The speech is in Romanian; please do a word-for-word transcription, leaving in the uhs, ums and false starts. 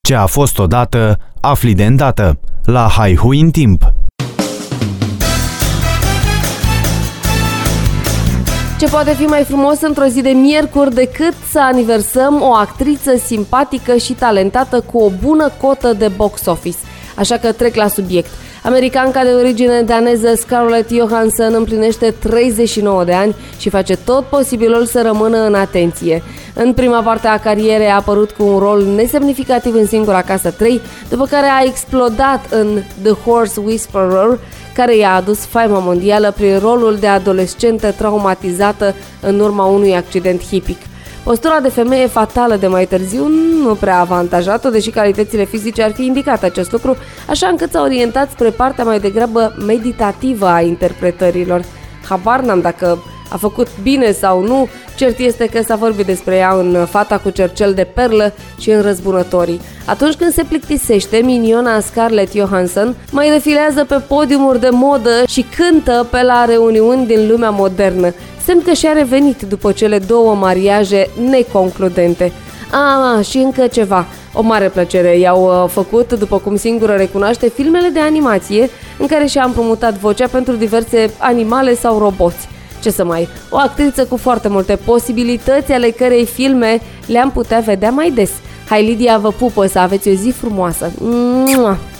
Ce a fost odată, afli de îndată. La Haihui în timp. Ce poate fi mai frumos într-o zi de miercuri decât să aniversăm o actriță simpatică și talentată cu o bună cotă de box office. Așa că trec la subiect. Americanca de origine daneză Scarlett Johansson împlinește treizeci și nouă de ani și face tot posibilul să rămână în atenție. În prima parte a carierei a apărut cu un rol nesemnificativ în Singura Casă trei, după care a explodat în The Horse Whisperer, care i-a adus faima mondială prin rolul de adolescentă traumatizată în urma unui accident hipic. Postura de femeie fatală de mai târziu nu prea a avantajat-o, deși calitățile fizice ar fi indicat acest lucru, așa încât s-a orientat spre partea mai degrabă meditativă a interpretărilor. Habar n-am dacă a făcut bine sau nu, cert este că s-a vorbit despre ea în Fata cu cercel de perlă și în Răzbunătorii. Atunci când se plictisește, miniona Scarlett Johansson mai defilează pe podiumuri de modă și cântă pe la reuniuni din lumea modernă, semn că și-a revenit după cele două mariaje neconcludente. Ah, și încă ceva. O mare plăcere i-au făcut, după cum singură recunoaște, filmele de animație în care și-a împrumutat vocea pentru diverse animale sau roboți. Ce să mai, o actriță cu foarte multe posibilități, ale cărei filme le-am putea vedea mai des. Hai, Lidia, vă pupă, să aveți o zi frumoasă! Mua!